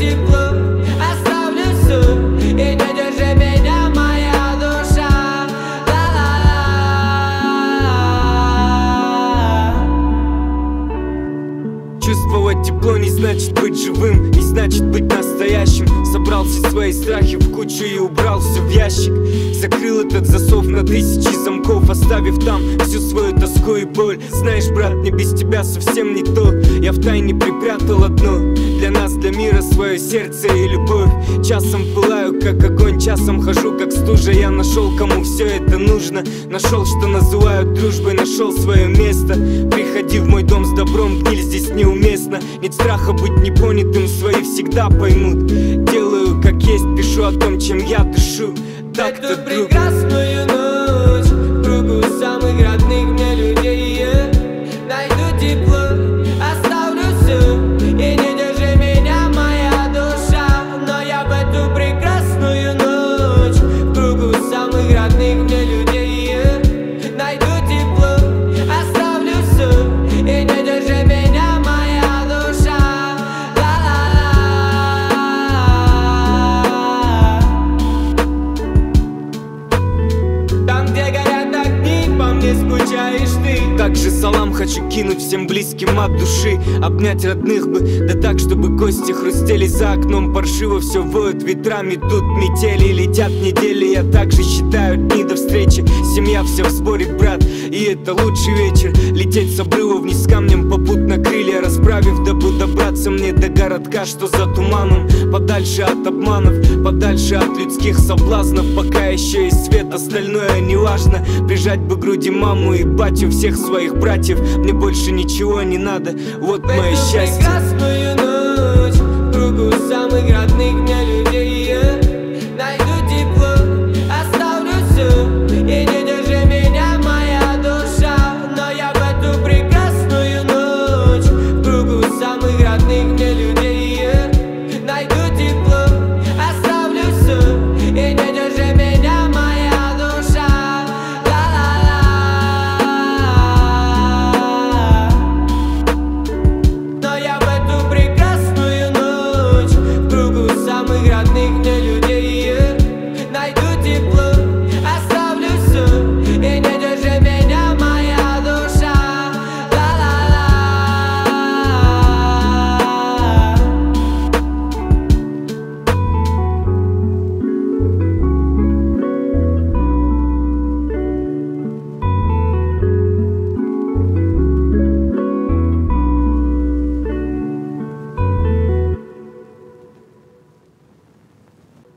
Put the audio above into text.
тепло, оставлю все, и не держи меня, моя душа. Ла-ла-ла. Чувствовать тепло не значит быть живым, не значит быть настоящим. Собрал все свои страхи в кучу и убрал все в ящик. Закрыл этот засов на 1000 замков, оставив там всю свою тоску и боль. Знаешь, брат, мне без тебя совсем не то. Я втайне припрятал одно для нас, для мира, свое сердце и любовь. Часом пылаю, как огонь, часом хожу, как стужа. Я нашел, кому все это нужно. Нашел, что называют дружбой, нашел свое место. Приходи в мой дом с добром, гниль здесь неуместно. Нет страха быть непонятым, свои всегда поймут. Делаю как есть, пишу о том, чем я дышу. Так Эту прекрасную ночь в кругу самых родных мне людей найду тепло, оставлю все, и не держи меня, моя душа. Но я в эту прекрасную ночь в кругу самых родных мне людей найду тепло, оставлю все, и не держи меня, моя душа. Там, где горят огни, по мне скучаешь ты. Также салам хочу кинуть всем близким от души. Обнять родных бы, да так, чтобы кости хрустели. За окном паршиво все воют ветрами. Тут метели, летят недели. Я также считаю дни до встречи. Семья вся в сборе, брат, и это лучший вечер. Лететь с обрыва вниз с камнем, попутно крылья расправив, дабы добраться мне до городка, что за туманом. Подальше от обманов, подальше от людских соблазнов. Пока еще есть свет, остальное неважно. Прижать бы к груди маму и батю, всех своих братьев. Мне больше ничего не надо, вот мое счастье.